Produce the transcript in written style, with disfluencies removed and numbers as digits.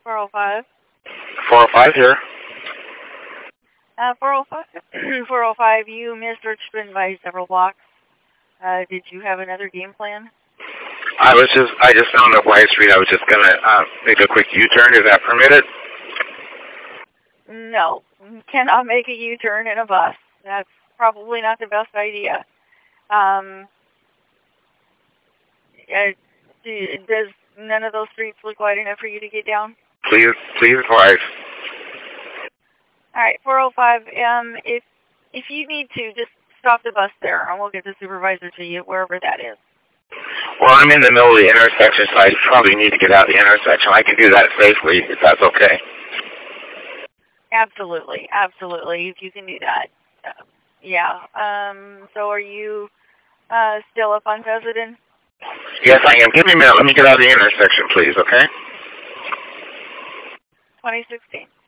405. 405 here. 405, 405, you missearched by several blocks. Did you have another game plan? I just found up Y Street. I was just going to make a quick U-turn. Is that permitted? No. You cannot make a U-turn in a bus. That's probably not the best idea. Does none of those streets look wide enough for you to get down? Please advise. All right, 405. If you need to, just stop the bus there, and we'll get the supervisor to you wherever that is. Well, I'm in the middle of the intersection, so I probably need to get out of the intersection. I can do that safely, if that's okay. Absolutely, absolutely. If you can do that. Yeah. So are you still up on President? Yes, I am. Give me a minute. Let me get out of the intersection, please, okay? 2016.